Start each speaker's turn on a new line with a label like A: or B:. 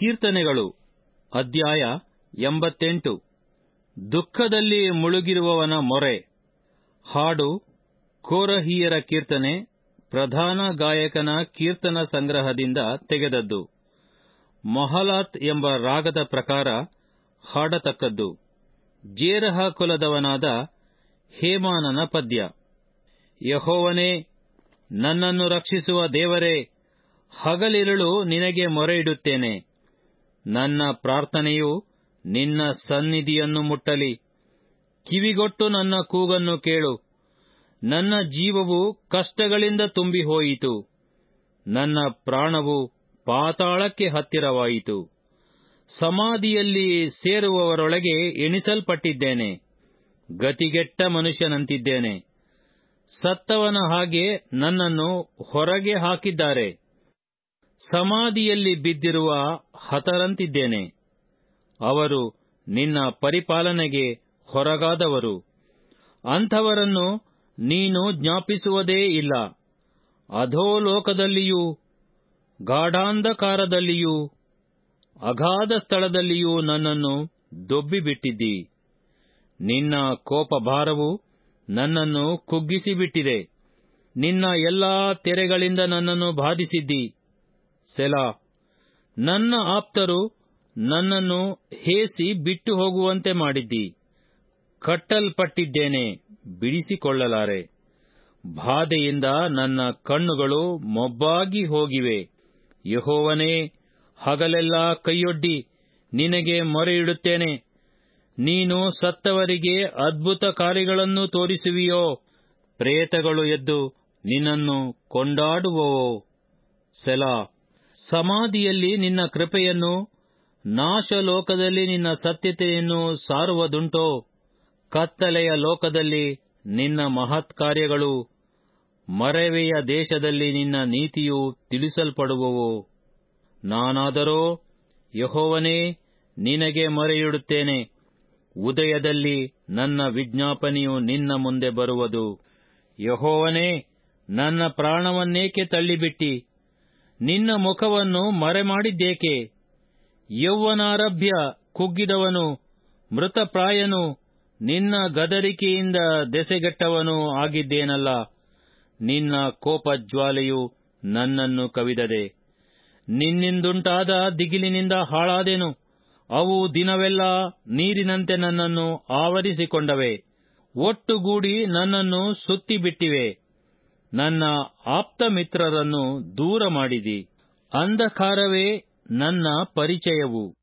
A: ಕೀರ್ತನೆಗಳು ಅಧ್ಯಾಯ 88. ದುಃಖದಲ್ಲಿ ಮುಳುಗಿರುವವನ ಮೊರೆ. ಹಾಡು ಕೋರಹಿಯರ ಕೀರ್ತನೆ, ಪ್ರಧಾನ ಗಾಯಕನ ಕೀರ್ತನ ಸಂಗ್ರಹದಿಂದ ತೆಗೆದದ್ದು. ಮೊಹಲಾತ್ ಎಂಬ ರಾಗದ ಪ್ರಕಾರ ಹಾಡತಕ್ಕದ್ದು. ಜೇರಹ ಕುಲದವನಾದ ಹೇಮಾನನ ಪದ್ಯ. ಯೆಹೋವನೇ, ನನ್ನನ್ನು ರಕ್ಷಿಸುವ ದೇವರೇ, ಹಗಲಿರುಳು ನಿನಗೆ ಮೊರೆಯಿಡುತ್ತೇನೆ. ನನ್ನ ಪ್ರಾರ್ಥನೆಯು ನಿನ್ನ ಸನ್ನಿಧಿಯನ್ನು ಮುಟ್ಟಲಿ. ಕಿವಿಗೊಟ್ಟು ನನ್ನ ಕೂಗನ್ನು ಕೇಳು. ನನ್ನ ಜೀವವು ಕಷ್ಟಗಳಿಂದ ತುಂಬಿ ಹೋಯಿತು. ನನ್ನ ಪ್ರಾಣವು ಪಾತಾಳಕ್ಕೆ ಹತ್ತಿರವಾಯಿತು. ಸಮಾಧಿಯಲ್ಲಿ ಸೇರುವವರೊಳಗೆ ಎಣಿಸಲ್ಪಟ್ಟಿದ್ದೇನೆ. ಗತಿಗೆಟ್ಟ ಮನುಷ್ಯನಂತಿದ್ದೇನೆ. ಸತ್ತವನ ಹಾಗೆ ನನ್ನನ್ನು ಹೊರಗೆ ಹಾಕಿದ್ದಾರೆ. ಸಮಾಧಿಯಲ್ಲಿ ಬಿದ್ದಿರುವ ಹತರಂತಿದ್ದೇನೆ. ಅವರು ನಿನ್ನ ಪರಿಪಾಲನೆಗೆ ಹೊರಗಾದವರು. ಅಂಥವರನ್ನು ನೀನು ಜ್ಞಾಪಿಸುವುದೇ ಇಲ್ಲ. ಅಧೋಲೋಕದಲ್ಲಿಯೂ ಗಾಢಾಂಧಕಾರದಲ್ಲಿಯೂ ಅಗಾಧ ಸ್ಥಳದಲ್ಲಿಯೂ ನನ್ನನ್ನು ದೊಬ್ಬಿಬಿಟ್ಟಿದ್ದಿ. ನಿನ್ನ ಕೋಪಭಾರವು ನನ್ನನ್ನು ಕುಗ್ಗಿಸಿಬಿಟ್ಟಿದೆ. ನಿನ್ನ ಎಲ್ಲಾ ತೆರೆಗಳಿಂದ ನನ್ನನ್ನು ಬಾಧಿಸಿದ್ದಿ. ಸೆಲಾ. ನನ್ನ ಆಪ್ತರು ನನ್ನನ್ನು ಹೇಸಿ ಬಿಟ್ಟು ಹೋಗುವಂತೆ ಮಾಡಿದ್ದಿ. ಕಟ್ಟಲ್ಪಟ್ಟಿದ್ದೇನೆ, ಬಿಡಿಸಿಕೊಳ್ಳಲಾರೆ. ಬಾಧೆಯಿಂದ ನನ್ನ ಕಣ್ಣುಗಳು ಮೊಬ್ಬಾಗಿ ಹೋಗಿವೆ. ಯೆಹೋವನೇ, ಹಗಲೆಲ್ಲ ಕೈಯೊಡ್ಡಿ ನಿನಗೆ ಮೊರೆಯಿಡುತ್ತೇನೆ. ನೀನು ಸತ್ತವರಿಗೆ ಅದ್ಭುತ ಕಾರ್ಯಗಳನ್ನು ತೋರಿಸುವಿಯೋ? ಪ್ರೇತಗಳು ಎದ್ದು ನಿನ್ನನ್ನು ಕೊಂಡಾಡುವವೋ? ಸೆಲಾ. ಸಮಾಧಿಯಲ್ಲಿ ನಿನ್ನ ಕೃಪೆಯನ್ನು, ನಾಶಲೋಕದಲ್ಲಿ ನಿನ್ನ ಸತ್ಯತೆಯನ್ನು ಸಾರುವುದುಂಟೋ? ಕತ್ತಲೆಯ ಲೋಕದಲ್ಲಿ ನಿನ್ನ ಮಹತ್ಕಾರ್ಯಗಳು, ಮರೆವೆಯ ದೇಶದಲ್ಲಿ ನಿನ್ನ ನೀತಿಯು ತಿಳಿಸಲ್ಪಡುವವೋ? ನಾನಾದರೋ, ಯೆಹೋವನೇ, ನಿನಗೆ ಮೊರೆಯಿಡುತ್ತೇನೆ. ಉದಯದಲ್ಲಿ ನನ್ನ ವಿಜ್ಞಾಪನೆಯು ನಿನ್ನ ಮುಂದೆ ಬರುವುದು. ಯೆಹೋವನೇ, ನನ್ನ ಪ್ರಾಣವನ್ನೇಕೆ ತಳ್ಳಿಬಿಟ್ಟಿ? ನಿನ್ನ ಮುಖವನ್ನು ಮರೆಮಾಡಿದ್ದೇಕೆ? ಯೌವನಾರಭ್ಯ ಕುಗ್ಗಿದವನು, ಮೃತಪ್ರಾಯನು, ನಿನ್ನ ಗದರಿಕೆಯಿಂದ ದೆಸೆಗೆಟ್ಟವನೂ ಆಗಿದ್ದೇನಲ್ಲ. ನಿನ್ನ ಕೋಪಜ್ವಾಲೆಯು ನನ್ನನ್ನು ಕವಿದದೆ. ನಿನ್ನಿಂದುಂಟಾದ ದಿಗಿಲಿನಿಂದ ಹಾಳಾದೆನು. ಅವು ದಿನವೆಲ್ಲ ನೀರಿನಂತೆ ನನ್ನನ್ನು ಆವರಿಸಿಕೊಂಡವೆ. ಒಟ್ಟುಗೂಡಿ ನನ್ನನ್ನು ಸುತ್ತಿಬಿಟ್ಟಿವೆ. ನನ್ನ ಆಪ್ತಮಿತ್ರರನ್ನು ದೂರ ಮಾಡಿದಿ. ಅಂಧಕಾರವೇ ನನ್ನ ಪರಿಚಯವು.